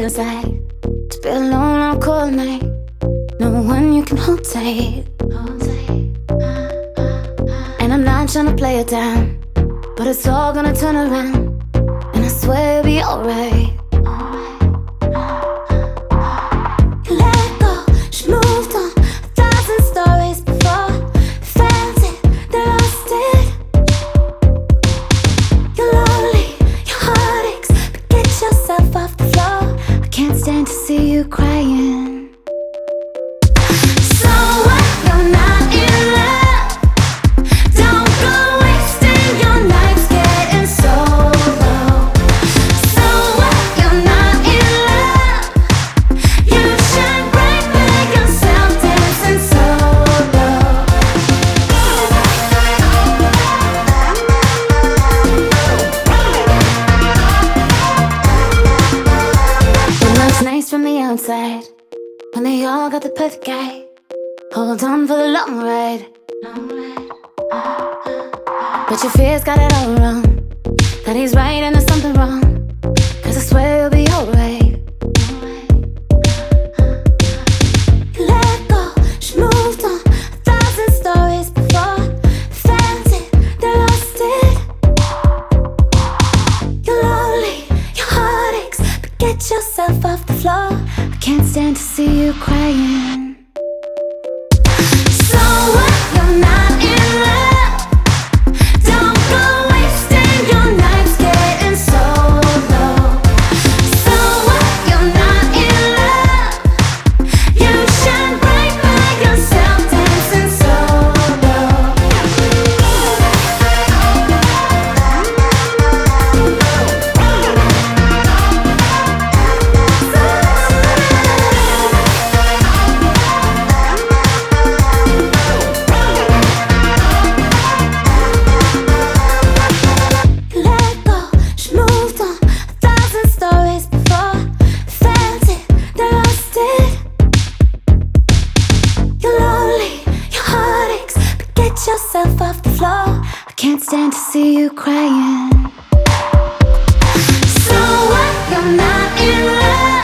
inside. To be alone on a cold night, no one you can hold tight. And I'm not trying to play it down, but it's all gonna turn around, and I swear it'll be alright. You let go, she moved on. 1,000 stories before, felt it, they lost it. You're lonely, your heart aches, but get yourself off the floor. I can't stand to see you crying. So what? You're not in love. Don't go wasting your nights getting so low. So what? You're not in love. You shine bright, make yourself dancing solo. It looks nice from the outside, when they all got the perfect guy. Hold on for the long ride. But your fears got it all wrong, that he's right and there's something wrong. 'Cause I swear you'll be alright. You let go, she moved on. 1,000 stories before, felt it, they lost it. You're lonely, your heart aches, but get yourself off the floor. I can't stand to see you crying. So what? You're not in love. Don't go wasting your nights getting so low. So what? You're not in love. You shine bright, make yourself dancing solo. Let go, she moved on. 1,000 stories before, felt it, they lost it. You're lonely, your heart aches, but get yourself off the floor. I can't stand to see you crying. So what? You're not in love.